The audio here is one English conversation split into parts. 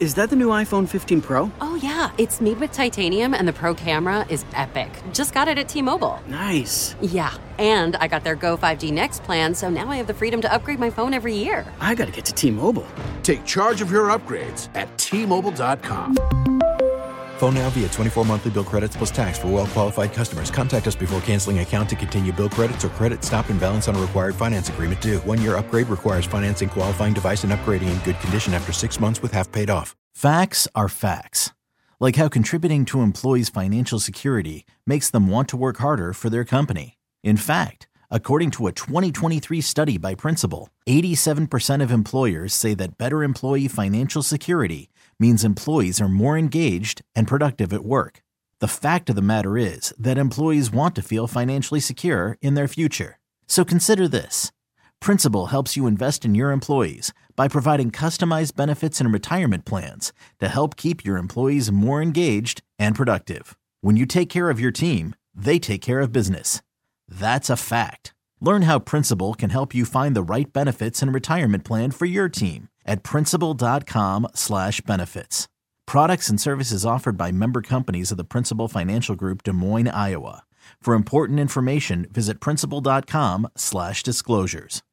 Is that the new iPhone 15 Pro? Oh, yeah. It's made with titanium, and the Pro camera is epic. Just got it at T-Mobile. Nice. Yeah, and I got their Go 5G Next plan, so now I have the freedom to upgrade my phone every year. I gotta get to T-Mobile. Take charge of your upgrades at T-Mobile.com. Phone now via 24 monthly bill credits plus tax for well-qualified customers. Contact us before canceling account to continue bill credits or credit stop and balance on a required finance agreement due. 1-year upgrade requires financing qualifying device and upgrading in good condition after 6 months with half paid off. Facts are facts. Like how contributing to employees' financial security makes them want to work harder for their company. In fact, according to a 2023 study by Principal, 87% of employers say that better employee financial security means employees are more engaged and productive at work. The fact of the matter is that employees want to feel financially secure in their future. So consider this. Principal helps you invest in your employees by providing customized benefits and retirement plans to help keep your employees more engaged and productive. When you take care of your team, they take care of business. That's a fact. Learn how Principal can help you find the right benefits and retirement plan for your team at principal.com/benefits. Products and services offered by member companies of the Principal Financial Group, Des Moines, Iowa. For important information, visit principal.com/disclosures.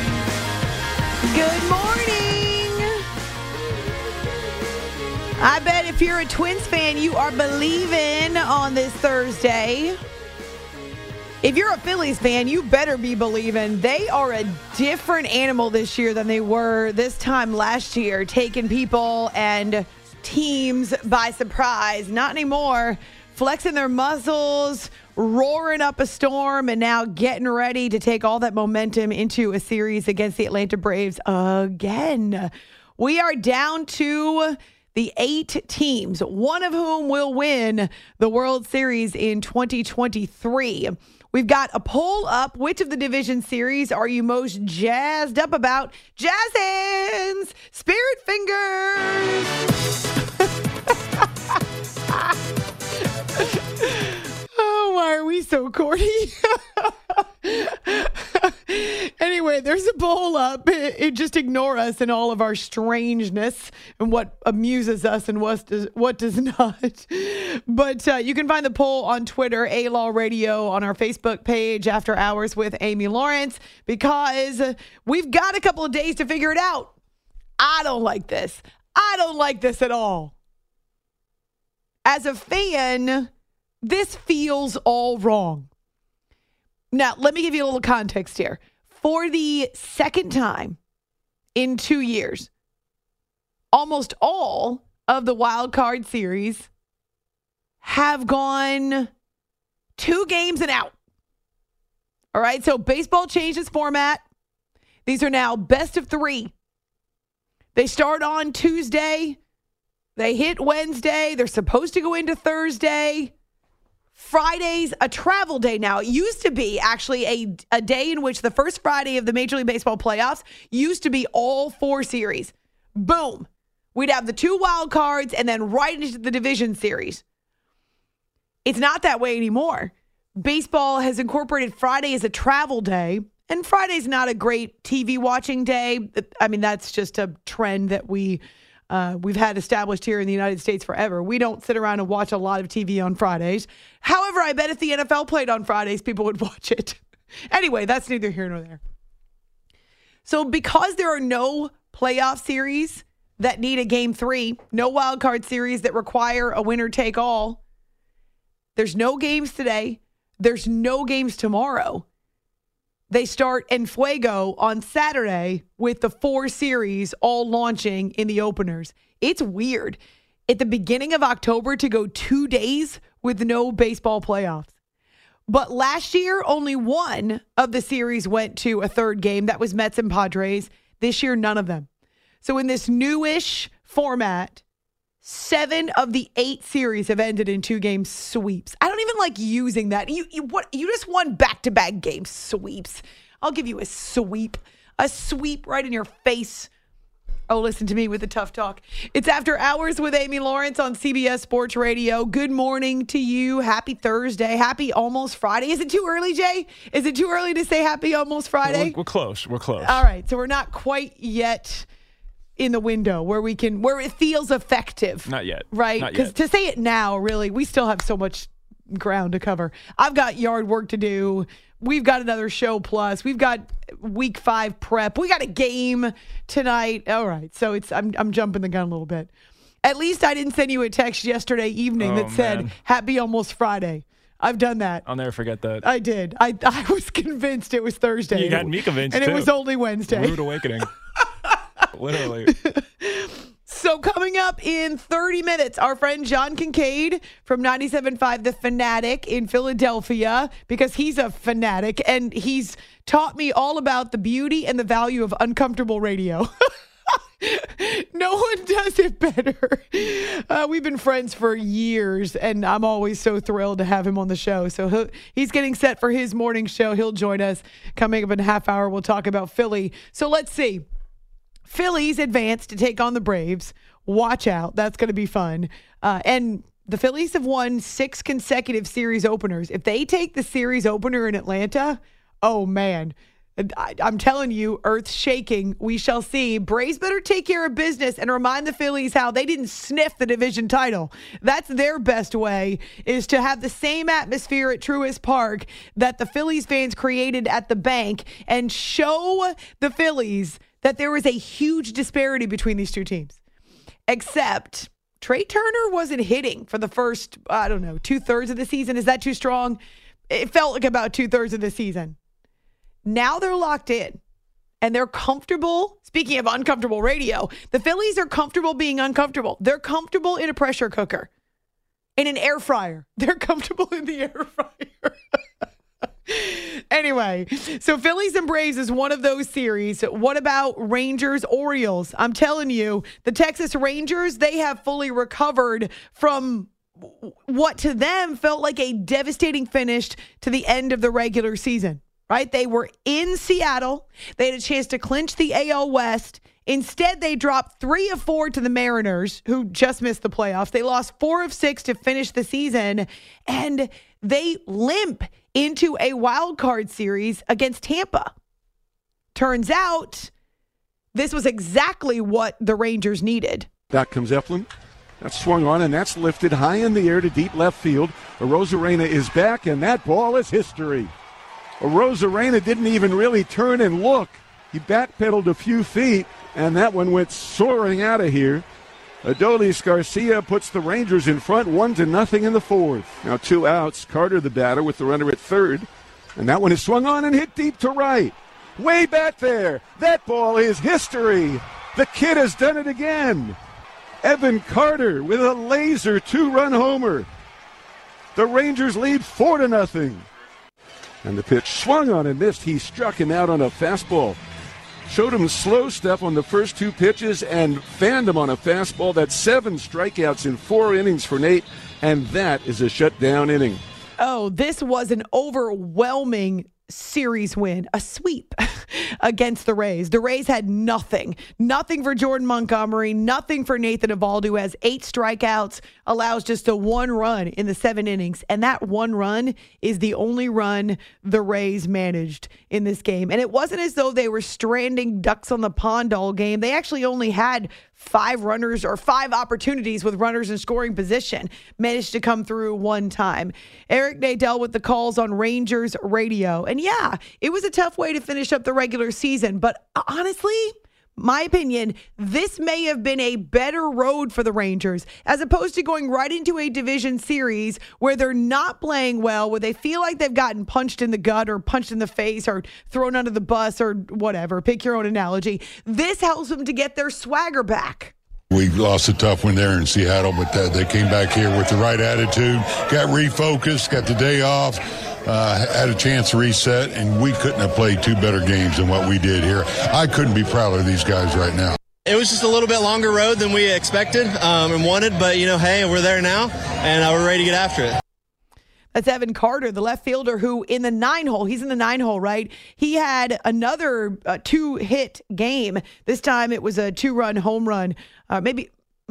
Good morning. I bet if you're a Twins fan, you are believing on this Thursday. If you're a Phillies fan, you better be believing. They are a different animal this year than they were this time last year, taking people and teams by surprise. Not anymore. Flexing their muscles, roaring up a storm, and now getting ready to take all that momentum into a series against the Atlanta Braves again. We are down to the 8 teams, one of whom will win the World Series in 2023. We've got a poll up. Which of the division series are you most jazzed up about? Jazz hands, spirit fingers. Oh, why are we so corny? Anyway, there's a poll up. Just ignore us and all of our strangeness and what amuses us and what does not. But you can find the poll on Twitter, A-Law Radio, on our Facebook page, After Hours with Amy Lawrence, because we've got a couple of days to figure it out. I don't like this. I don't like this at all. As a fan, this feels all wrong. Now, let me give you a little context here. For the second time in 2 years, almost all of the wild card series have gone 2 games and out. All right, so baseball changed its format. These are now best of 3. They start on Tuesday. They hit Wednesday. They're supposed to go into Thursday. Friday's a travel day now. It used to be actually a day in which the first Friday of the Major League Baseball playoffs used to be all 4 series. Boom. We'd have the 2 wild cards and then right into the division series. It's not that way anymore. Baseball has incorporated Friday as a travel day, and Friday's not a great TV watching day. I mean, that's just a trend that we've had established here in the United States forever. We don't sit around and watch a lot of TV on Fridays. However, I bet if the NFL played on Fridays, people would watch it. Anyway, that's neither here nor there. So because there are no playoff series that need a game 3, no wild card series that require a winner take all, there's no games today. There's no games tomorrow. They start en fuego on Saturday with the 4 series all launching in the openers. It's weird at the beginning of October to go 2 days with no baseball playoffs. But last year, only one of the series went to a 3rd game. That was Mets and Padres. This year, none of them. So in this newish format, 7 of the 8 series have ended in 2-game sweeps. I don't even like using that. You just won back-to-back game sweeps. I'll give you a sweep right in your face. Oh, listen to me with the tough talk. It's After Hours with Amy Lawrence on CBS Sports Radio. Good morning to you. Happy Thursday. Happy almost Friday. Is it too early, Jay? Is it too early to say happy almost Friday? We're close. We're close. All right. So we're not quite yet in the window where it feels effective. Not yet. Right? Because to say it now, really, we still have so much ground to cover. I've got yard work to do. We've got another show plus. We've got week 5 prep. We got a game tonight. All right. So I'm jumping the gun a little bit. At least I didn't send you a text yesterday evening that said, Happy Almost Friday. I've done that. I'll never forget that. I did. I was convinced it was Thursday. You got me convinced, and too. It was only Wednesday. Rude awakening. Literally. So coming up in 30 minutes, our friend John Kincaid from 97.5 The Fanatic in Philadelphia, because he's a fanatic, and he's taught me all about the beauty and the value of uncomfortable radio. No one does it better. We've been friends for years, and I'm always so thrilled to have him on the show. So he's getting set for his morning show. He'll join us coming up in a half hour. We'll talk about Philly. So let's see. Phillies advanced to take on the Braves. Watch out. That's going to be fun. And the Phillies have won 6 consecutive series openers. If they take the series opener in Atlanta, oh, man. I'm telling you, earth's shaking. We shall see. Braves better take care of business and remind the Phillies how they didn't sniff the division title. That's their best way, is to have the same atmosphere at Truist Park that the Phillies fans created at the bank, and show the Phillies that there was a huge disparity between these two teams. Except Trey Turner wasn't hitting for the first, 2/3 of the season. Is that too strong? It felt like about 2/3 of the season. Now they're locked in and they're comfortable. Speaking of uncomfortable radio, the Phillies are comfortable being uncomfortable. They're comfortable in a pressure cooker, in an air fryer. They're comfortable in the air fryer. Anyway, so Phillies and Braves is one of those series. What about Rangers-Orioles? I'm telling you, the Texas Rangers, they have fully recovered from what to them felt like a devastating finish to the end of the regular season, right? They were in Seattle. They had a chance to clinch the AL West. Instead, they dropped 3 of 4 to the Mariners, who just missed the playoffs. They lost 4 of 6 to finish the season, and they limp into a wild card series against Tampa. Turns out this was exactly what the Rangers needed. Back comes Eflin. That's swung on, and that's lifted high in the air to deep left field. Arozarena is back, and that ball is history. Arozarena didn't even really turn and look. He backpedaled a few feet, and that one went soaring out of here. Adolis Garcia puts the Rangers in front 1-0 in the 4th. Now 2 outs. Carter the batter with the runner at third. And that one is swung on and hit deep to right. Way back there. That ball is history. The kid has done it again. Evan Carter with a laser 2-run homer. The Rangers lead 4-0. And the pitch swung on and missed. He struck him out on a fastball. Showed him slow stuff on the first 2 pitches and fanned him on a fastball. That's 7 strikeouts in 4 innings for Nate, and that is a shutdown inning. Oh, this was an overwhelming series win, a sweep against the Rays. The Rays had nothing for Jordan Montgomery, nothing for Nathan Eovaldi, who has 8 strikeouts, allows just a 1 run in the 7 innings. And that 1 run is the only run the Rays managed in this game. And it wasn't as though they were stranding ducks on the pond all game. They actually only had 5 runners or 5 opportunities with runners in scoring position, managed to come through 1 time. Eric Nadel with the calls on Rangers radio. And yeah, it was a tough way to finish up the regular season. But honestly, my opinion, this may have been a better road for the Rangers, as opposed to going right into a division series where they're not playing well, where they feel like they've gotten punched in the gut or punched in the face or thrown under the bus or whatever. Pick your own analogy. This helps them to get their swagger back. We lost a tough one there in Seattle, but they came back here with the right attitude, got refocused, got the day off, had a chance to reset, and we couldn't have played 2 better games than what we did here. I couldn't be prouder of these guys right now. It was just a little bit longer road than we expected and wanted, but, hey, we're there now, and we're ready to get after it. That's Evan Carter, the left fielder, who in the 9-hole, he's in the 9-hole, right? He had another 2-hit game. This time it was a 2-run home run. Maybe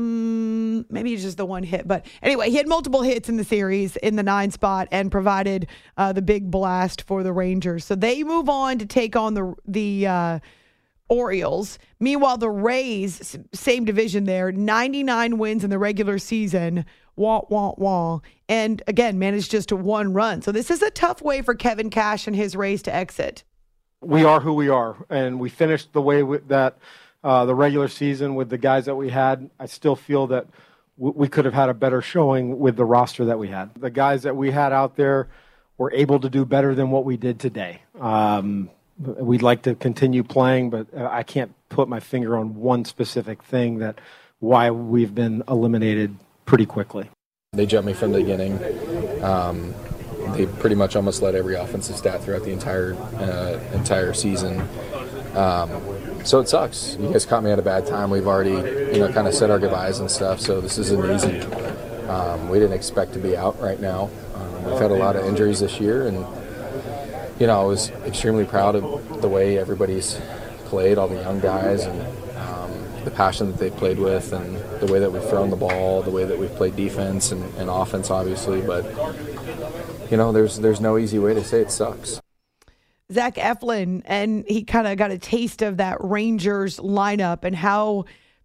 it's just the 1 hit. But anyway, he had multiple hits in the series in the 9 spot and provided the big blast for the Rangers. So they move on to take on the Orioles. Meanwhile, the Rays, same division there, 99 wins in the regular season. Wah, wah, wah. And again, managed just to 1 run. So this is a tough way for Kevin Cash and his Rays to exit. We are who we are, and we finished the way that the regular season with the guys that we had. I still feel that we could have had a better showing with the roster that we had. The guys that we had out there were able to do better than what we did today. We'd like to continue playing, but I can't put my finger on one specific thing that why we've been eliminated pretty quickly. They jumped me from the beginning. They pretty much almost led every offensive stat throughout the entire season. So it sucks. You guys caught me at a bad time. We've already, kind of said our goodbyes and stuff. So this isn't easy. We didn't expect to be out right now. We've had a lot of injuries this year, and I was extremely proud of the way everybody's played, all the young guys, and the passion that they played with, and the way that we've thrown the ball, the way that we've played defense and offense, obviously. But there's no easy way to say it sucks. Zach Eflin, and he kind of got a taste of that Rangers lineup and how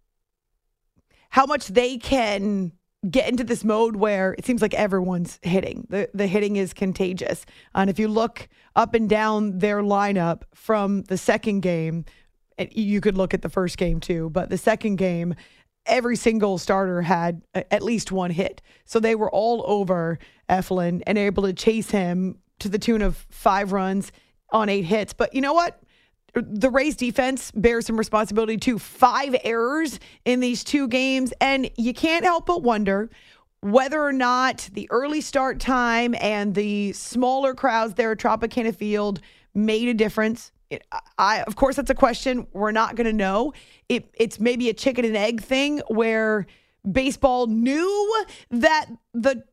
much they can get into this mode where it seems like everyone's hitting. The hitting is contagious. And if you look up and down their lineup from the second game, you could look at the first game too, but the second game, every single starter had at least 1 hit. So they were all over Eflin and able to chase him to the tune of 5 runs on 8 hits. But you know what? The Rays defense bears some responsibility too. 5 errors in these 2 games. And you can't help but wonder whether or not the early start time and the smaller crowds there at Tropicana Field made a difference. Of course, that's a question we're not going to know. It's maybe a chicken and egg thing where baseball knew that the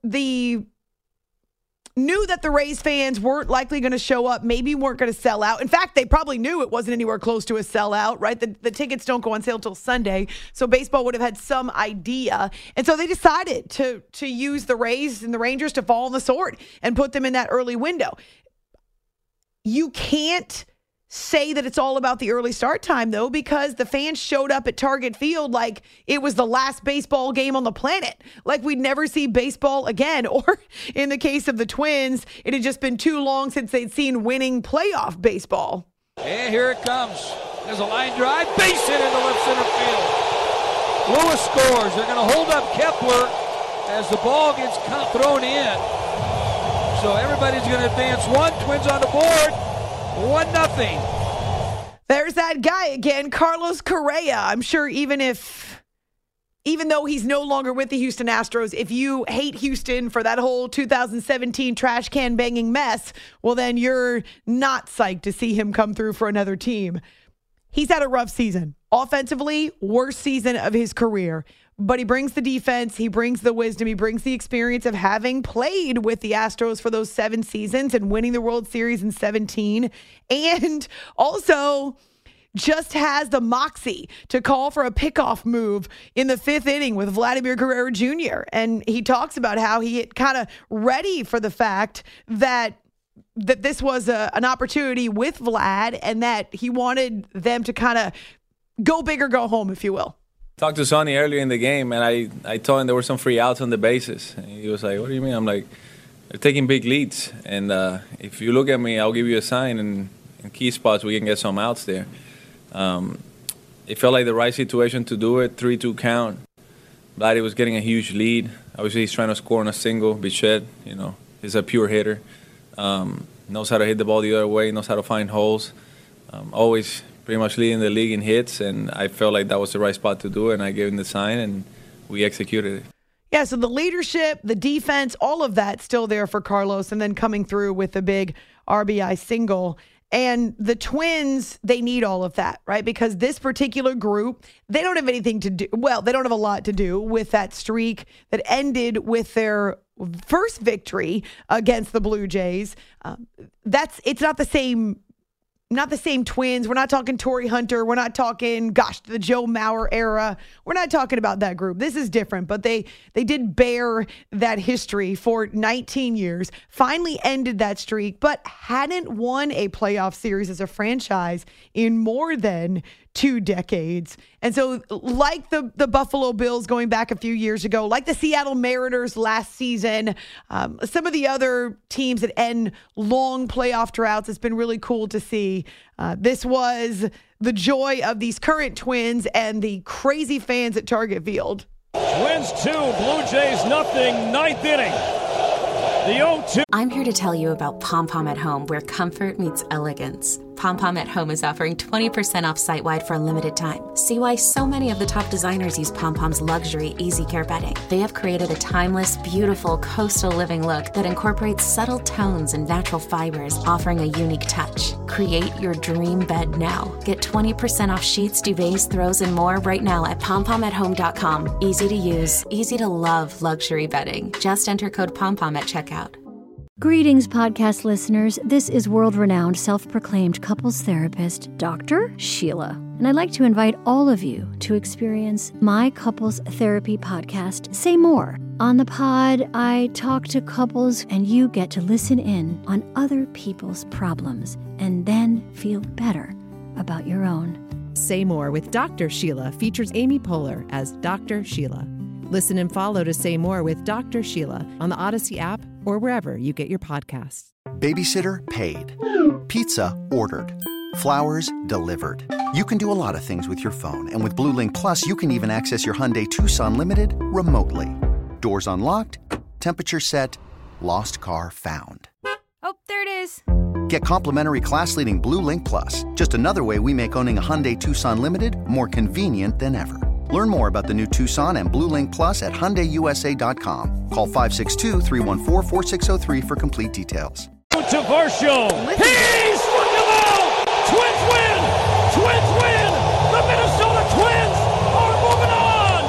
Rays fans weren't likely going to show up, maybe weren't going to sell out. In fact, they probably knew it wasn't anywhere close to a sellout, right? The tickets don't go on sale till Sunday, so baseball would have had some idea. And so they decided to use the Rays and the Rangers to fall on the sword and put them in that early window. You can't say that it's all about the early start time, though, because the fans showed up at Target Field like it was the last baseball game on the planet, like we'd never see baseball again. Or in the case of the Twins, it had just been too long since they'd seen winning playoff baseball. And here it comes. There's a line drive, base hit into left center field. Lewis scores. They're going to hold up Kepler as the ball gets thrown in. So everybody's going to advance 1. Twins on the board. 1-0. There's that guy again, Carlos Correa. I'm sure even though he's no longer with the Houston Astros, if you hate Houston for that whole 2017 trash can banging mess, well, then you're not psyched to see him come through for another team. He's had a rough season. Offensively, worst season of his career. But he brings the defense, he brings the wisdom, he brings the experience of having played with the Astros for those 7 seasons and winning the World Series in 17. And also just has the moxie to call for a pickoff move in the 5th inning with Vladimir Guerrero Jr. And he talks about how he had kind of ready for the fact that this was an opportunity with Vlad and that he wanted them to kind of go big or go home, if you will. Talked to Sonny earlier in the game, and I told him there were some free outs on the bases. And he was like, what do you mean? I'm like, they're taking big leads. And if you look at me, I'll give you a sign, and in key spots we can get some outs there. It felt like the right situation to do it, 3-2 count. Vladdy was getting a huge lead. Obviously, he's trying to score on a single. Bichette, is a pure hitter. Knows how to hit the ball the other way, knows how to find holes. Always pretty much leading the league in hits, and I felt like that was the right spot to do it, and I gave him the sign, and we executed it. Yeah, so the leadership, the defense, all of that still there for Carlos, and then coming through with a big RBI single. And the Twins, they need all of that, right? Because this particular group, they don't have anything to do. Well, they don't have a lot to do with that streak that ended with their first victory against the Blue Jays. It's not the same not the same Twins. We're not talking Torrey Hunter. We're not talking, the Joe Mauer era. We're not talking about that group. This is different, but they did bear that history for 19 years, finally ended that streak, but hadn't won a playoff series as a franchise in more than 2 decades. And so like the Buffalo Bills going back a few years ago, like the Seattle Mariners last season, some of the other teams that end long playoff droughts, it's been really cool to see. This was the joy of these current Twins and the crazy fans at Target Field. Twins 2, Blue Jays nothing, 9th inning. The 0-2. I'm here to tell you about Pom Pom at Home, where comfort meets elegance. Pom Pom at Home is offering 20% off site-wide for a limited time. See why so many of the top designers use Pom Pom's luxury Easy Care bedding. They have created a timeless, beautiful, coastal living look that incorporates subtle tones and natural fibers, offering a unique touch. Create your dream bed now. Get 20% off sheets, duvets, throws, and more right now at pompomathome.com. Easy to use, easy to love luxury bedding. Just enter code POMPOM at checkout. Greetings, podcast listeners. This is world-renowned, self-proclaimed couples therapist, Dr. Sheila. And I'd like to invite all of you to experience my couples therapy podcast, Say More. On the pod, I talk to couples and you get to listen in on other people's problems and then feel better about your own. Say More with Dr. Sheila features Amy Poehler as Dr. Sheila. Listen and follow to Say More with Dr. Sheila on the Odyssey app or wherever you get your podcasts. Babysitter paid. Pizza ordered. Flowers delivered. You can do a lot of things with your phone, and with Blue Link Plus, you can even access your Hyundai Tucson Limited remotely. Doors unlocked, temperature set, lost car found. Oh, there it is. Get complimentary class-leading Blue Link Plus, just another way we make owning a Hyundai Tucson Limited more convenient than ever. Learn more about the new Tucson and Blue Link Plus at HyundaiUSA.com. Call 562-314-4603 for complete details. To Varsho. He struck him out! Twins win! Twins win! The Minnesota Twins are moving on!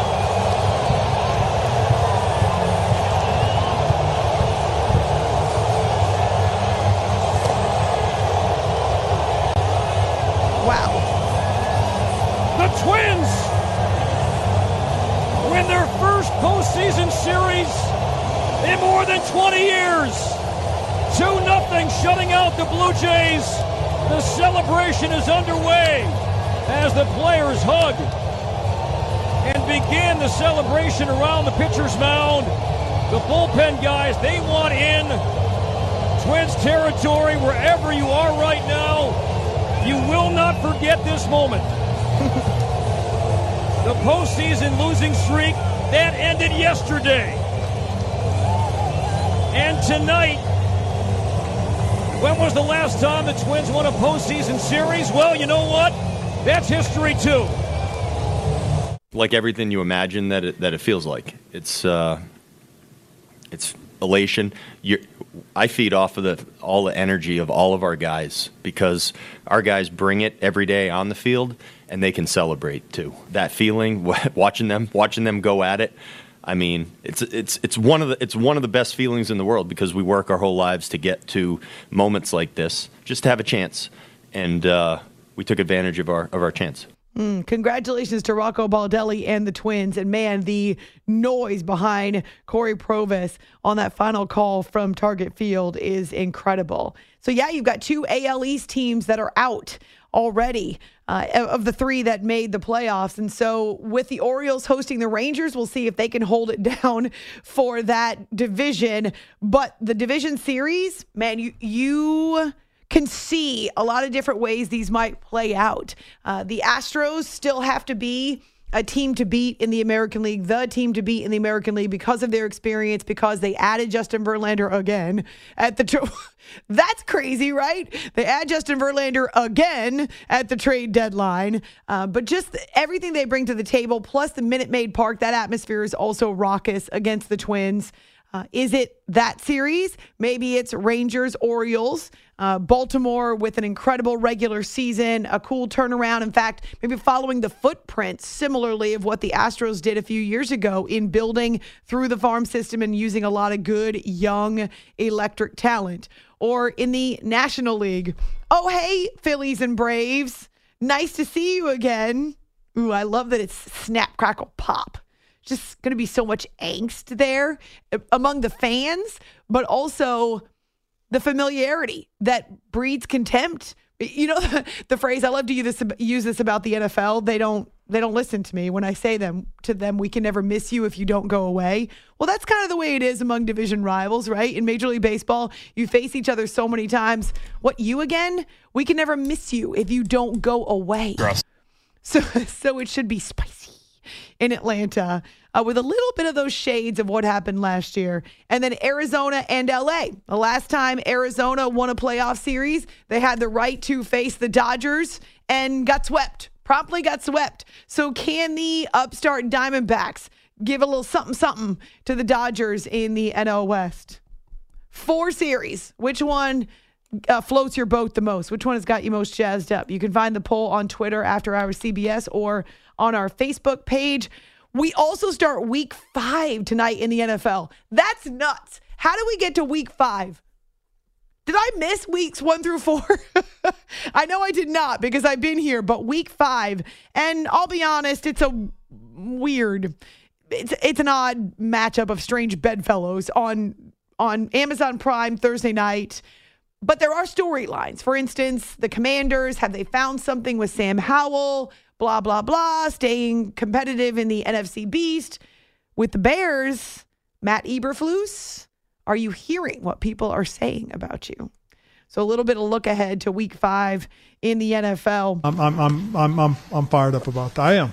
Wow. The Twins win their first postseason series in more than 20 years. 2-0, shutting out the Blue Jays. The celebration is underway as the players hug and begin the celebration around the pitcher's mound. The bullpen guys, they want in Twins territory wherever you are right now. You will not forget this moment. The postseason losing streak that ended yesterday. And tonight, when was the last time the Twins won a postseason series? Well, you know what? That's history too. Like everything you imagine that it feels like. It's elation. I feed off of all the energy of all of our guys because our guys bring it every day on the field. And they can celebrate too. That feeling, watching them go at it. I mean, it's one of the best feelings in the world because we work our whole lives to get to moments like this, just to have a chance, and we took advantage of our chance. Congratulations to Rocco Baldelli and the Twins. And man, the noise behind Corey Provis on that final call from Target Field is incredible. So yeah, you've got 2 AL East teams that are out already of the 3 that made the playoffs. And so with the Orioles hosting the Rangers, we'll see if they can hold it down for that division. But the division series, man, you can see a lot of different ways these might play out. The Astros still have to be a team to beat in the American League, the team to beat in the American League because of their experience, because they added Justin Verlander again at the that's crazy, right? They add Justin Verlander again at the trade deadline. But just everything they bring to the table, plus the Minute Maid Park, that atmosphere is also raucous against the Twins. Is it that series? Maybe it's Rangers, Orioles, Baltimore with an incredible regular season, a cool turnaround. In fact, maybe following the footprints similarly of what the Astros did a few years ago in building through the farm system and using a lot of good, young, electric talent. Or in the National League, oh, hey, Phillies and Braves. Nice to see you again. Ooh, I love that it's snap, crackle, pop. Just going to be so much angst there among the fans, but also the familiarity that breeds contempt. You know, the phrase, I love to use this about the NFL. They don't listen to me when I say to them, we can never miss you if you don't go away. Well, that's kind of the way it is among division rivals, right? In Major League Baseball, you face each other so many times. What, you again? We can never miss you if you don't go away. Gross. So it should be spicy in Atlanta with a little bit of those shades of what happened last year. And then Arizona and LA. The last time Arizona won a playoff series, they had the right to face the Dodgers and promptly got swept. So can the upstart Diamondbacks give a little something to the Dodgers in the NL West? 4 series. Which one floats your boat the most? Which one has got you most jazzed up? You can find the poll on Twitter, After Hours CBS, or on our Facebook page. We also start week 5 tonight in the NFL. That's nuts. How do we get to week 5? Did I miss weeks 1 through 4? I know I did not because I've been here, but week 5, and I'll be honest, it's an odd matchup of strange bedfellows on Amazon Prime Thursday night. But there are storylines. For instance, the Commanders, have they found something with Sam Howell? Blah, blah, blah. Staying competitive in the NFC Beast. With the Bears, Matt Eberflus, are you hearing what people are saying about you? So a little bit of look ahead to week 5 in the NFL. I'm fired up about that. I am.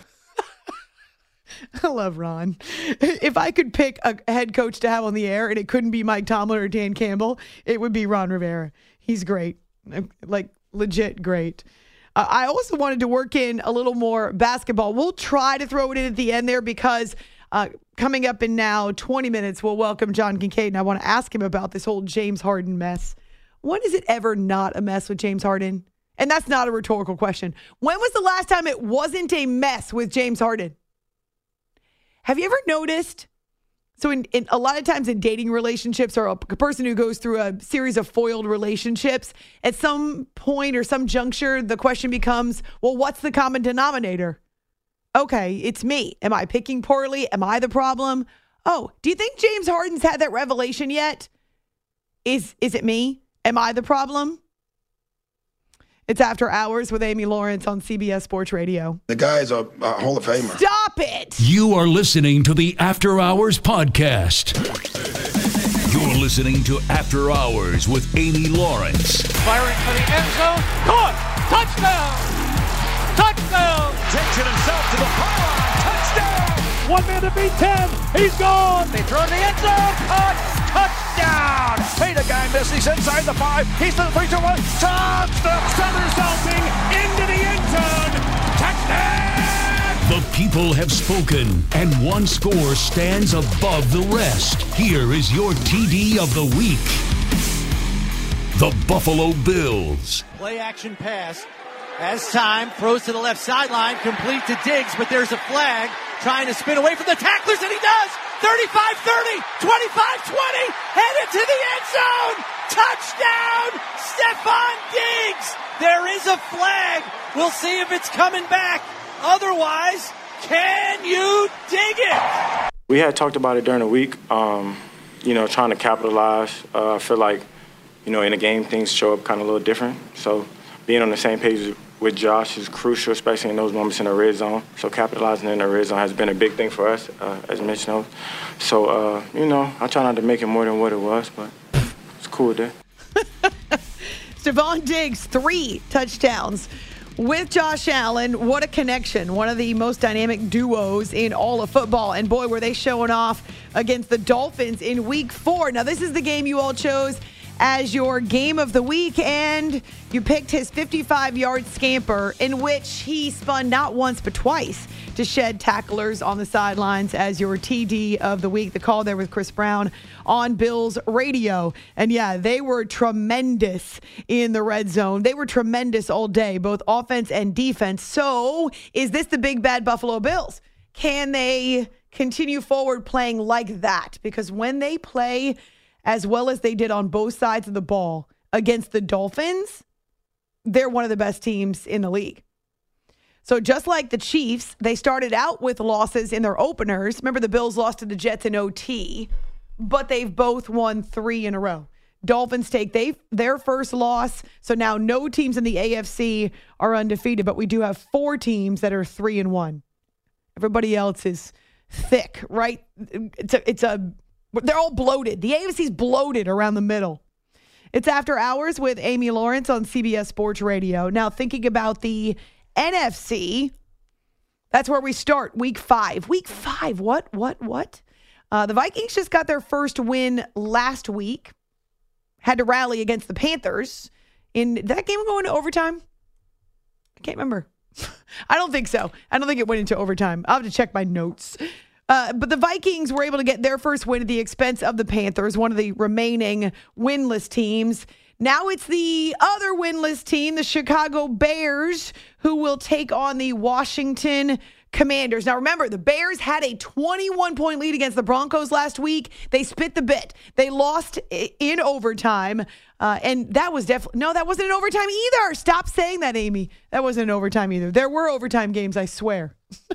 I love Ron. If I could pick a head coach to have on the air and it couldn't be Mike Tomlin or Dan Campbell, it would be Ron Rivera. He's great. Like, legit great. I also wanted to work in a little more basketball. We'll try to throw it in at the end there because coming up in now 20 minutes, we'll welcome John Kincaid, and I want to ask him about this whole James Harden mess. When is it ever not a mess with James Harden? And that's not a rhetorical question. When was the last time it wasn't a mess with James Harden? Have you ever noticed? So in a lot of times in dating relationships, or a person who goes through a series of foiled relationships, at some point or some juncture, the question becomes, well, what's the common denominator? Okay, it's me. Am I picking poorly? Am I the problem? Oh, do you think James Harden's had that revelation yet? Is it me? Am I the problem? It's After Hours with Amy Lawrence on CBS Sports Radio. The guy's a Hall of Famer. Stop it! You are listening to the After Hours podcast. You're listening to After Hours with Amy Lawrence. Firing for the end zone. Caught! Touchdown! Touchdown! Takes it himself to the pylon. Touchdown! 1 man to beat 10. He's gone. They throw to the end zone. Caught! Touchdown! Hey, the guy missed. He's inside the 5. He's to the 3-2-1. Touchdown! Somersaulting into the end zone. Touchdown! The people have spoken, and one score stands above the rest. Here is your TD of the week. The Buffalo Bills. Play action pass. As time throws to the left sideline, complete to Diggs, but there's a flag trying to spin away from the tacklers, and he does! 35-30, 25-20, headed to the end zone! Touchdown, Stephon Diggs! There is a flag. We'll see if it's coming back. Otherwise, can you dig it? We had talked about it during the week, trying to capitalize. I feel like, in a game, things show up kind of a little different. So being on the same page with Josh is crucial, especially in those moments in the red zone. So capitalizing in the red zone has been a big thing for us, as Mitch knows. So, I try not to make it more than what it was, but it's cool there. Stephon Diggs, 3 touchdowns with Josh Allen. What a connection. One of the most dynamic duos in all of football. And boy, were they showing off against the Dolphins in week 4. Now, this is the game you all chose as your game of the week, and you picked his 55-yard scamper in which he spun not once but twice to shed tacklers on the sidelines as your TD of the week. The call there with Chris Brown on Bills radio. And yeah, they were tremendous in the red zone. They were tremendous all day, both offense and defense. So is this the big bad Buffalo Bills? Can they continue forward playing like that? Because when they play as well as they did on both sides of the ball against the Dolphins, they're one of the best teams in the league. So just like the Chiefs, they started out with losses in their openers. Remember, the Bills lost to the Jets in OT, but they've both won 3 in a row. Dolphins take their first loss, so now no teams in the AFC are undefeated, but we do have 4 teams that are 3-1. Everybody else is thick, right? They're all bloated. The AFC's bloated around the middle. It's After Hours with Amy Lawrence on CBS Sports Radio. Now, thinking about the NFC, that's where we start. Week 5. Week 5. What? The Vikings just got their first win last week. Had to rally against the Panthers. Did that game go into overtime? I can't remember. I don't think so. I don't think it went into overtime. I'll have to check my notes. But the Vikings were able to get their first win at the expense of the Panthers, one of the remaining winless teams. Now it's the other winless team, the Chicago Bears, who will take on the Washington Commanders. Now remember, the Bears had a 21-point lead against the Broncos last week. They spit the bit. They lost in overtime. And that was that wasn't an overtime either. Stop saying that, Amy. That wasn't an overtime either. There were overtime games, I swear.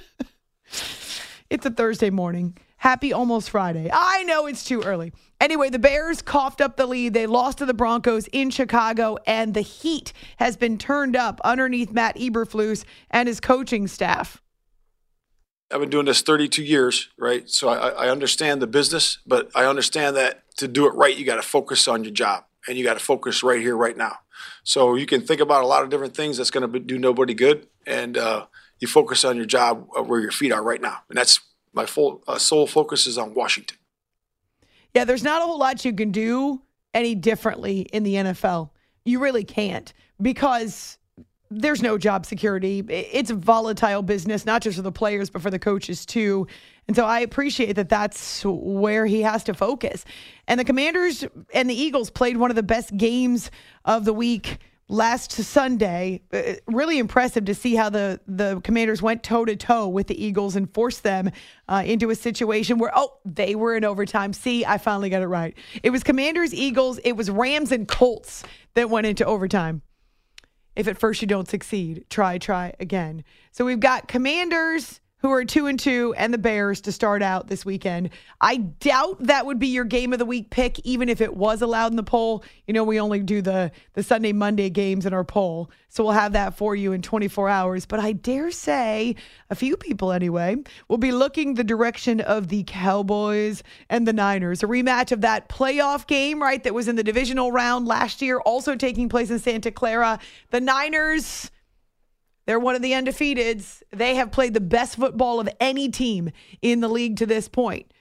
It's a Thursday morning. Happy almost Friday. I know it's too early. Anyway, the Bears coughed up the lead. They lost to the Broncos in Chicago, and the heat has been turned up underneath Matt Eberflus and his coaching staff. I've been doing this 32 years, right? So I understand the business, but I understand that to do it right, you got to focus on your job, and you got to focus right here, right now. So you can think about a lot of different things that's going to do nobody good, and you focus on your job where your feet are right now. And that's my full sole focus is on Washington. Yeah, there's not a whole lot you can do any differently in the NFL. You really can't, because there's no job security. It's a volatile business, not just for the players, but for the coaches too. And so I appreciate that that's where he has to focus. And the Commanders and the Eagles played one of the best games of the week last Sunday. Really impressive to see how the Commanders went toe-to-toe with the Eagles and forced them into a situation where, they were in overtime. See, I finally got it right. It was Commanders, Eagles, it was Rams and Colts that went into overtime. If at first you don't succeed, try again. So we've got Commanders, who are 2-2, and the Bears to start out this weekend. I doubt that would be your game of the week pick, even if it was allowed in the poll. You know, we only do the Sunday, Monday games in our poll, so we'll have that for you in 24 hours. But I dare say, a few people anyway, will be looking the direction of the Cowboys and the Niners. A rematch of that playoff game, right, that was in the divisional round last year, also taking place in Santa Clara. The Niners, they're one of the undefeateds. They have played the best football of any team in the league to this point.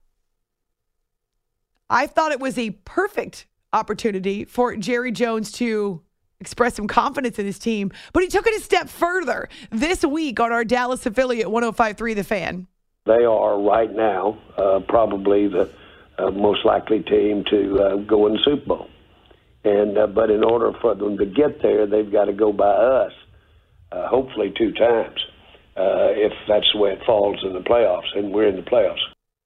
I thought it was a perfect opportunity for Jerry Jones to express some confidence in his team, but he took it a step further this week on our Dallas affiliate 105.3 The Fan. They are right now probably the most likely team to go in the Super Bowl. But in order for them to get there, they've got to go by us. Hopefully 2 times, if that's the way it falls in the playoffs, and we're in the playoffs.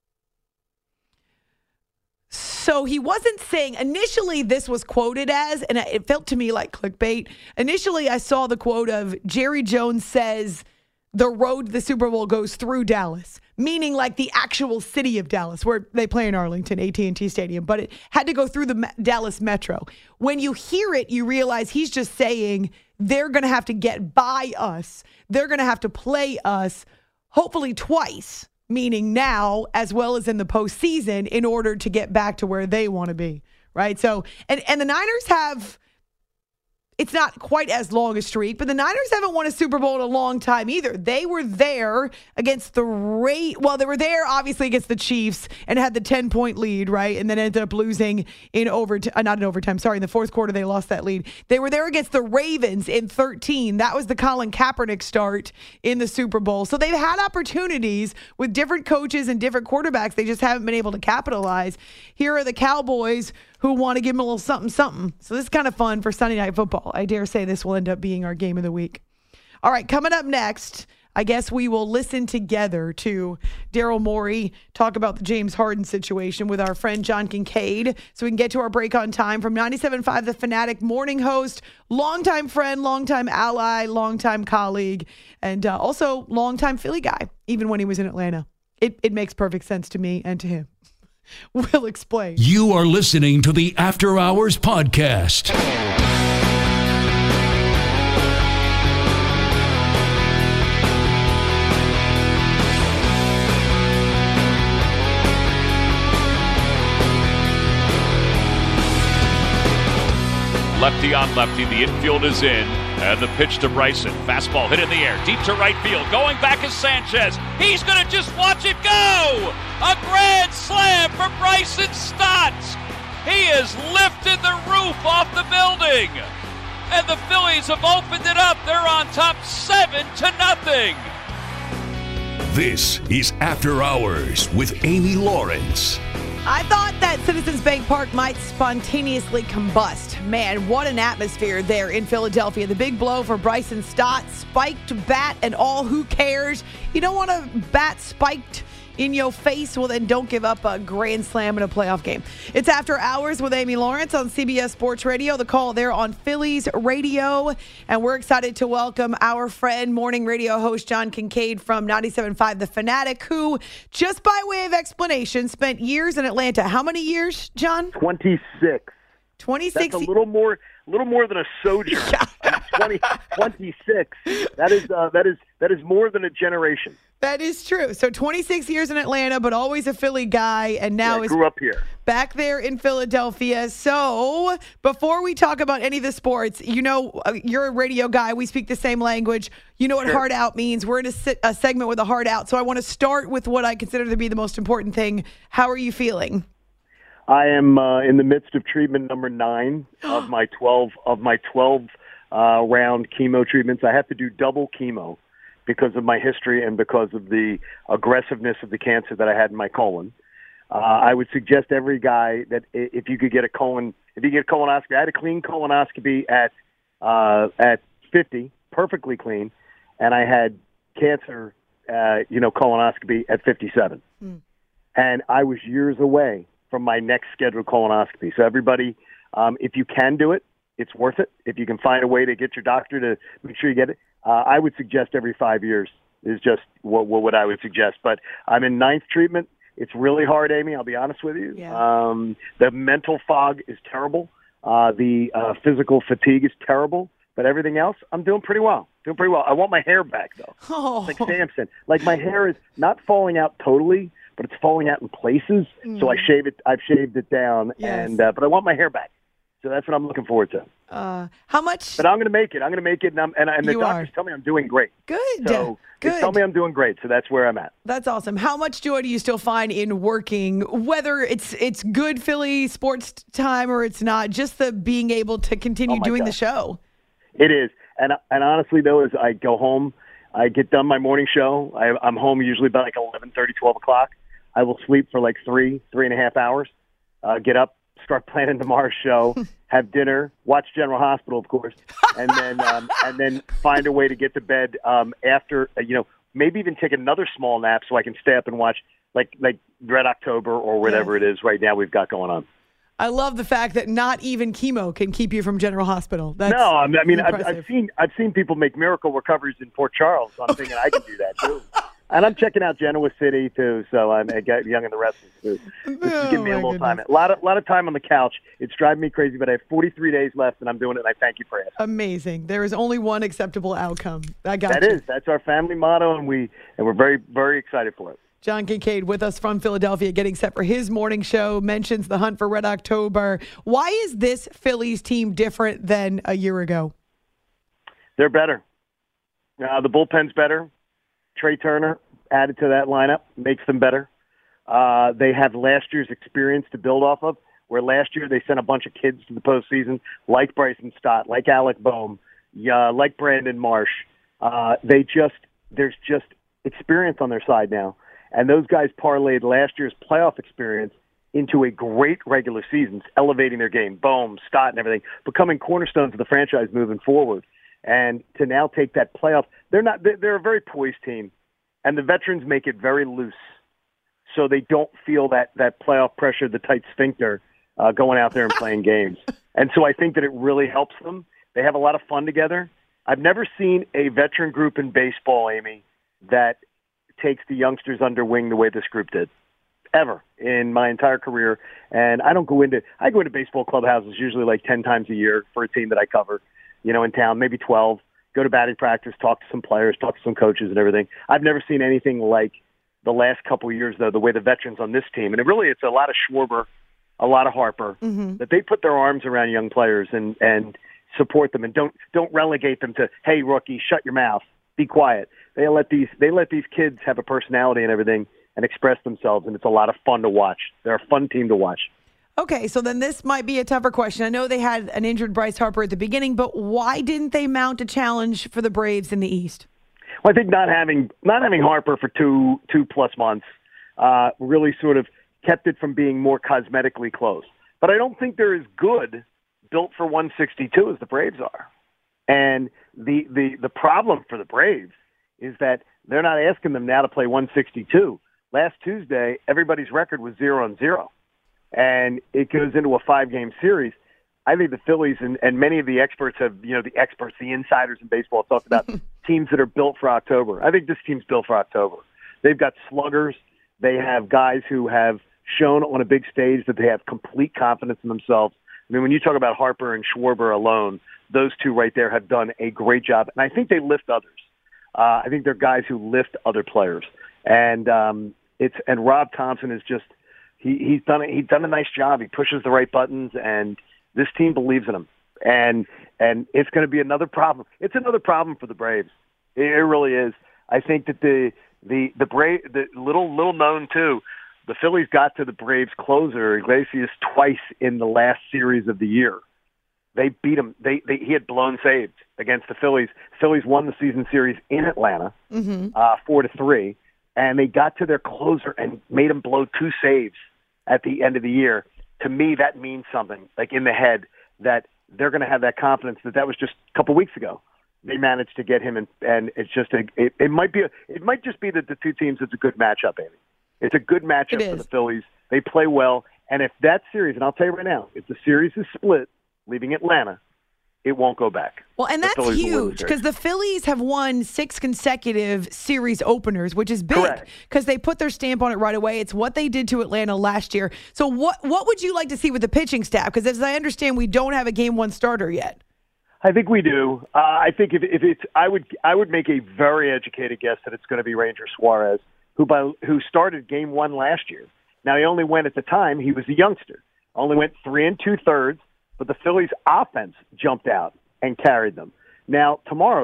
So he wasn't saying, initially this was quoted as, and it felt to me like clickbait. Initially I saw the quote of Jerry Jones says the road to the Super Bowl goes through Dallas, meaning like the actual city of Dallas, where they play in Arlington, AT&T Stadium, but it had to go through the Dallas Metro. When you hear it, you realize he's just saying they're going to have to get by us. They're going to have to play us, hopefully twice, meaning now as well as in the postseason, in order to get back to where they want to be, right? So, and the Niners have it's not quite as long a streak, but the Niners haven't won a Super Bowl in a long time either. They were there against they were there obviously against the Chiefs and had the 10-point lead, right? And then ended up losing in the fourth quarter they lost that lead. They were there against the Ravens in 13. That was the Colin Kaepernick start in the Super Bowl. So they've had opportunities with different coaches and different quarterbacks. They just haven't been able to capitalize. Here are the Cowboys who want to give them a little something, something. So this is kind of fun for Sunday Night Football. I dare say this will end up being our game of the week. All right, coming up next, I guess we will listen together to Daryl Morey talk about the James Harden situation with our friend John Kincaid so we can get to our break on time. From 97.5 The Fanatic morning host, longtime friend, longtime ally, longtime colleague, and also longtime Philly guy, even when he was in Atlanta. It makes perfect sense to me and to him. We'll explain. You are listening to the After Hours Podcast. Lefty on lefty, the infield is in, and the pitch to Bryson. Fastball hit in the air, deep to right field. Going back is Sanchez. He's going to just watch it go! A grand slam for Bryson Stott! He has lifted the roof off the building! And the Phillies have opened it up. They're on top 7-0. This is After Hours with Amy Lawrence. I thought that Citizens Bank Park might spontaneously combust. Man, what an atmosphere there in Philadelphia. The big blow for Bryson Stott, spiked bat and all. Who cares? You don't want a bat spiked in your face, well then don't give up a grand slam in a playoff game. It's After Hours with Amy Lawrence on CBS Sports Radio. The call there on Phillies Radio. And we're excited to welcome our friend, morning radio host John Kincaid from 97.5 The Fanatic, who, just by way of explanation, spent years in Atlanta. How many years, John? 26. 26. That's a little more than a sojourn. 26. That is more than a generation. That is true. So 26 years in Atlanta, but always a Philly guy, and now grew up here. Back there in Philadelphia. So before we talk about any of the sports, you know, you're a radio guy. We speak the same language. You know what Hard Out means. We're in a segment with a hard out. So I want to start with what I consider to be the most important thing. How are you feeling? I am in the midst of treatment number 9 of my 12 round chemo treatments. I have to do double chemo because of my history and because of the aggressiveness of the cancer that I had in my colon. I would suggest every guy that if you get a colonoscopy, I had a clean colonoscopy at 50, perfectly clean, and I had cancer, colonoscopy at 57. And I was years away from my next scheduled colonoscopy. So everybody, if you can do it, it's worth it. If you can find a way to get your doctor to make sure you get it, I would suggest every 5 years is just what I would suggest. But I'm in 9th treatment. It's really hard, Amy. I'll be honest with you. Yeah. The mental fog is terrible. The physical fatigue is terrible. But everything else, I'm doing pretty well. I want my hair back, though. Oh. It's like Samson. Like my hair is not falling out totally, but it's falling out in places. So I've shaved it down, and but I want my hair back. So that's what I'm looking forward to. How much? But I'm going to make it. And the doctors tell me I'm doing great. Good. So they tell me I'm doing great. So that's where I'm at. That's awesome. How much joy do you still find in working, whether it's good Philly sports time or it's not, just the being able to continue doing the show? It is. And honestly, though, as I go home, I get done my morning show. I'm home usually by like 11:30, 12 o'clock. I will sleep for like 3.5 hours, get up, start planning tomorrow's show, have dinner, watch General Hospital, of course, and then find a way to get to bed after, maybe even take another small nap so I can stay up and watch like Red October or whatever it is right now we've got going on. I love the fact that not even chemo can keep you from General Hospital. That's I've seen people make miracle recoveries in Port Charles, so I'm thinking I can do that too. And I'm checking out Genoa City too, so I got Young and the Restless too. This is giving me a little time. A lot of time on the couch. It's driving me crazy, but I have 43 days left, and I'm doing it. And I thank you for asking. Amazing. There is only one acceptable outcome. That's our family motto, and we're very, very excited for it. John Kincaid with us from Philadelphia, getting set for his morning show, mentions the hunt for Red October. Why is this Phillies team different than a year ago? They're better. The bullpen's better. Trey Turner added to that lineup makes them better. They have last year's experience to build off of, where last year they sent a bunch of kids to the postseason, like Bryson Stott, like Alec Boehm, like Brandon Marsh. There's just experience on their side now. And those guys parlayed last year's playoff experience into a great regular season, elevating their game. Boehm, Stott, and everything, becoming cornerstones of the franchise moving forward. And to now take that playoff, they're a very poised team, and the veterans make it very loose, so they don't feel that playoff pressure, the tight sphincter, going out there and playing games. And so I think that it really helps them. They have a lot of fun together. I've never seen a veteran group in baseball, Amy, that takes the youngsters under wing the way this group did, ever in my entire career. And I go into baseball clubhouses usually like 10 times a year for a team that I cover, in town, maybe 12, go to batting practice, talk to some players, talk to some coaches and everything. I've never seen anything like the last couple of years, though, the way the veterans on this team, and it's a lot of Schwarber, a lot of Harper, that they put their arms around young players and support them and don't relegate them to, hey, rookie, shut your mouth, be quiet. They let these kids have a personality and everything and express themselves, and it's a lot of fun to watch. They're a fun team to watch. Okay, so then this might be a tougher question. I know they had an injured Bryce Harper at the beginning, but why didn't they mount a challenge for the Braves in the East? Well, I think not having Harper for two plus months really sort of kept it from being more cosmetically close. But I don't think they're as good built for 162 as the Braves are. And the problem for the Braves is that they're not asking them now to play 162. Last Tuesday, everybody's record was 0-0. And it goes into a 5-game series. I think the Phillies and many of the experts have, the insiders in baseball talked about teams that are built for October. I think this team's built for October. They've got sluggers. They have guys who have shown on a big stage that they have complete confidence in themselves. I mean, when you talk about Harper and Schwarber alone, those two right there have done a great job. And I think they lift others. I think they're guys who lift other players. And Rob Thompson is just, he's done a nice job. He pushes the right buttons, and this team believes in him. And it's going to be another problem. It's another problem for the Braves. It really is. I think that the little known too, the Phillies got to the Braves closer, Iglesias, twice in the last series of the year. They beat him. He had blown saves against the Phillies. Phillies won the season series in Atlanta, 4-3, and they got to their closer and made him blow 2 saves at the end of the year. To me, that means something, like in the head, that they're going to have that confidence that was just a couple weeks ago. They managed to get him, and it's just it might just be that the two teams, it's a good matchup, Amy. It's a good matchup for the Phillies. They play well, and if that series, and I'll tell you right now, if the series is split, leaving Atlanta, it won't go back. Well, and that's huge because the Phillies have won 6 consecutive series openers, which is big because they put their stamp on it right away. It's what they did to Atlanta last year. So what would you like to see with the pitching staff? Because as I understand, we don't have a Game 1 starter yet. I think we do. I think if it's, I would make a very educated guess that it's going to be Ranger Suarez, who started Game 1 last year. Now, he only went, at the time, he was a youngster, only went 3 2/3, but the Phillies' offense jumped out and carried them. Now, tomorrow,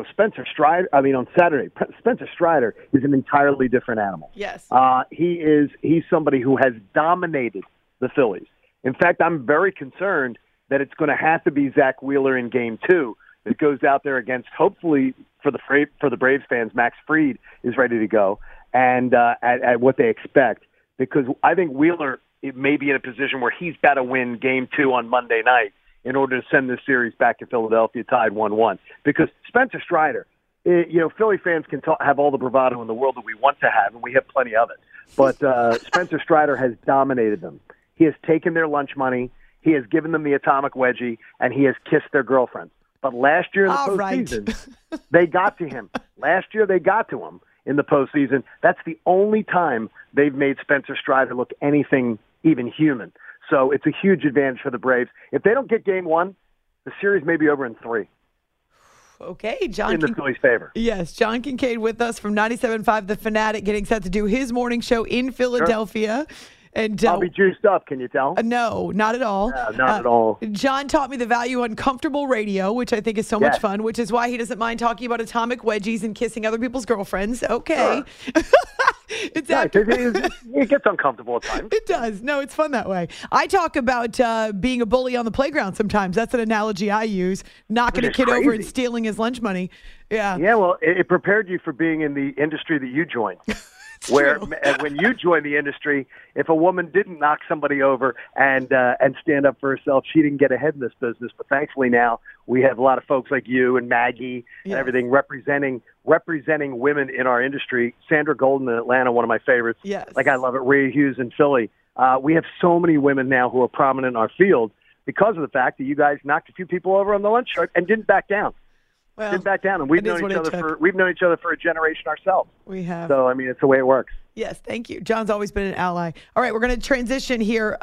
on Saturday, Spencer Strider is an entirely different animal. Yes. He's somebody who has dominated the Phillies. In fact, I'm very concerned that it's going to have to be Zach Wheeler in Game 2 that goes out there against, hopefully, for the Braves fans, Max Fried is ready to go, and at what they expect. Because I think Wheeler may be in a position where he's got to win Game 2 on Monday night in order to send this series back to Philadelphia tied 1-1. Because Spencer Strider, Philly fans can have all the bravado in the world that we want to have, and we have plenty of it. But Spencer Strider has dominated them. He has taken their lunch money, he has given them the atomic wedgie, and he has kissed their girlfriends. But last year in the postseason, they got to him. Last year they got to him in the postseason. That's the only time they've made Spencer Strider look anything even human. So it's a huge advantage for the Braves. If they don't get Game 1, the series may be over in 3. Okay, John. In the Phillies' favor. Yes, John Kincaid with us from 97.5 The Fanatic, getting set to do his morning show in Philadelphia. Sure. And I'll be juiced up, can you tell? No, not at all. Not at all. John taught me the value on comfortable radio, which I think is so much fun, which is why he doesn't mind talking about atomic wedgies and kissing other people's girlfriends. Okay. Sure. It gets uncomfortable at times. It does. No, it's fun that way. I talk about being a bully on the playground sometimes. That's an analogy I use. Knocking a kid over and stealing his lunch money. Yeah. Yeah, well, it prepared you for being in the industry that you joined. Where when you joined the industry, if a woman didn't knock somebody over and stand up for herself, she didn't get ahead in this business. But thankfully now we have a lot of folks like you and Maggie and everything representing women in our industry. Sandra Golden in Atlanta, one of my favorites. Yes. Like I love it. Rhea Hughes in Philly. We have so many women now who are prominent in our field because of the fact that you guys knocked a few people over on the lunch hour and didn't back down. Well, didn't back down, and we've known each other for a generation ourselves. We have. So I mean, it's the way it works. Yes, thank you. John's always been an ally. All right, we're going to transition here.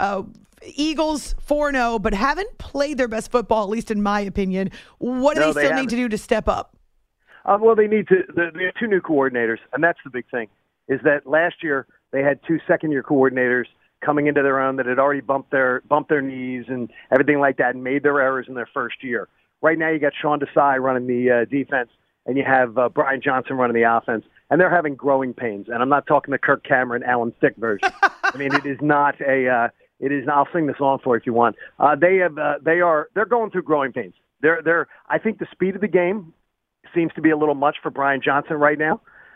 Eagles 4-0, but haven't played their best football, at least in my opinion. What do they still need to do to step up? Well, they need to. They have two new coordinators, and that's the big thing. Is that last year they had two second-year coordinators coming into their own that had already bumped their knees and everything like that, and made their errors in their first year. Right now, you got Sean Desai running the defense, and you have Brian Johnson running the offense, and they're having growing pains. And I'm not talking the Kirk Cameron, Alan Thicke version. I mean, it is not a. It is. I'll sing the song for you if you want. They're going through growing pains. I think the speed of the game seems to be a little much for Brian Johnson right now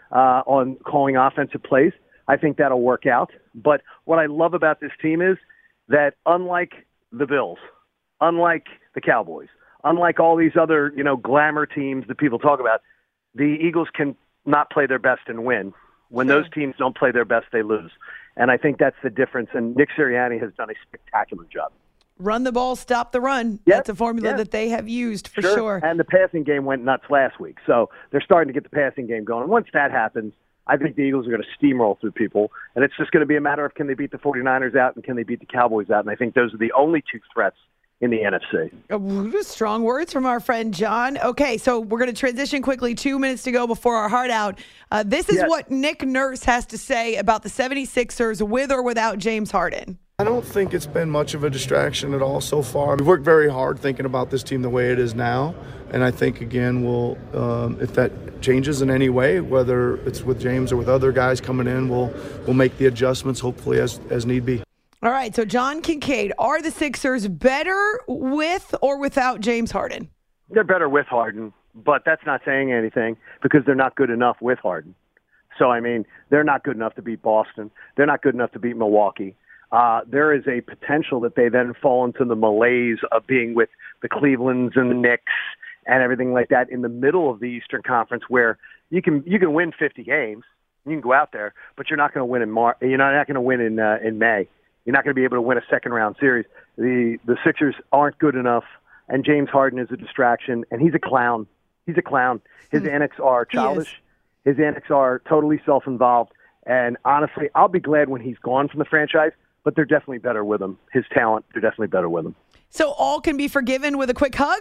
on calling offensive plays. I think that'll work out. But what I love about this team is that unlike the Bills, unlike the Cowboys, unlike all these other, glamour teams that people talk about, the Eagles can not play their best and win. When those teams don't play their best, they lose. And I think that's the difference. And Nick Sirianni has done a spectacular job. Run the ball, stop the run. Yep. That's a formula that they have used for sure. And the passing game went nuts last week. So they're starting to get the passing game going. And once that happens, I think the Eagles are going to steamroll through people. And it's just going to be a matter of can they beat the 49ers out and can they beat the Cowboys out. And I think those are the only two threats in the NFC. Strong words from our friend John. Okay, so we're going to transition quickly. 2 minutes to go before our heart out. This is what Nick Nurse has to say about the 76ers with or without James Harden. I don't think it's been much of a distraction at all so far. We've worked very hard thinking about this team the way it is now. And I think, again, we'll if that changes in any way, whether it's with James or with other guys coming in, we'll make the adjustments, hopefully, as need be. All right, so John Kincaid, are the Sixers better with or without James Harden? They're better with Harden, but that's not saying anything because they're not good enough with Harden. So, I mean, they're not good enough to beat Boston. They're not good enough to beat Milwaukee. There is a potential that they then fall into the malaise of being with the Clevelands and the Knicks and everything like that in the middle of the Eastern Conference where you can win 50 games. You can go out there, but you're not going to win in March. You're not going to win in May. You're not going to be able to win a second-round series. The Sixers aren't good enough, and James Harden is a distraction, and he's a clown. He's a clown. His antics are childish. His antics are totally self-involved. And honestly, I'll be glad when he's gone from the franchise, but they're definitely better with him. His talent, they're definitely better with him. So all can be forgiven with a quick hug?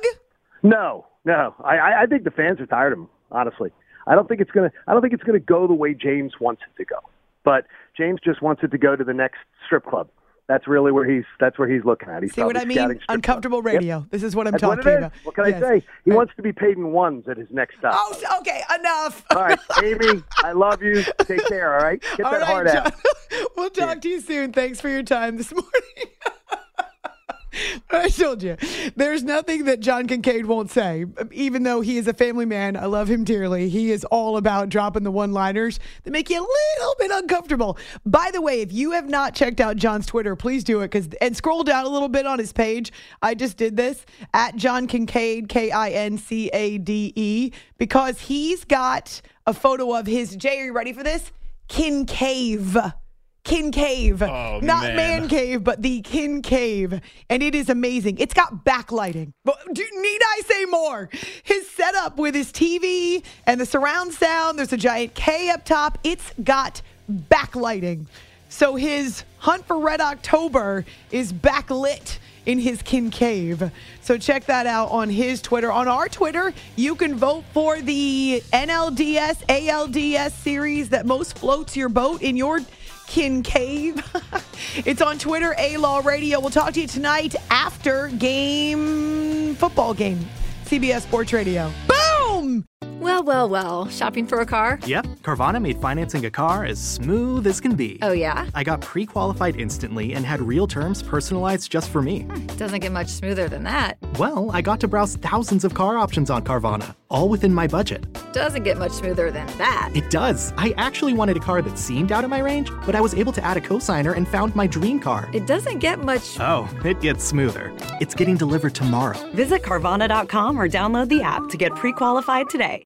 No. I think the fans are tired of him, honestly. I don't think it's gonna go the way James wants it to go. But James just wants it to go to the next strip club. That's really where he's looking at. He's See what I mean? Uncomfortable radio. Yep. This is what I'm talking about. What can I say? He wants to be paid in ones at his next stop. Oh, okay, enough. All right, Amy, I love you. Take care, all right? Get that heart out. We'll talk to you soon. Thanks for your time this morning. I told you, there's nothing that John Kincaid won't say. Even though he is a family man, I love him dearly. He is all about dropping the one-liners that make you a little bit uncomfortable. By the way, if you have not checked out John's Twitter, please do it and scroll down a little bit on his page. I just did this at John Kincaid, Kincade, because he's got a photo of his. Jay, are you ready for this? Kincave. Not man cave, but the Kincave, and it is amazing. It's got backlighting. But need I say more? His setup with his TV and the surround sound, there's a giant K up top. It's got backlighting. So his Hunt for Red October is backlit in his kin cave. So check that out on his Twitter. On our Twitter, you can vote for the NLDS, ALDS series that most floats your boat in your kin cave. It's on Twitter, A-Law Radio. We'll talk to you tonight after football game, CBS Sports Radio. Boom! Well. Shopping for a car? Yep. Carvana made financing a car as smooth as can be. Oh, yeah? I got pre-qualified instantly and had real terms personalized just for me. Doesn't get much smoother than that. Well, I got to browse thousands of car options on Carvana, all within my budget. Doesn't get much smoother than that. It does. I actually wanted a car that seemed out of my range, but I was able to add a cosigner and found my dream car. It doesn't get much... Oh, it gets smoother. It's getting delivered tomorrow. Visit Carvana.com or download the app to get pre-qualified today.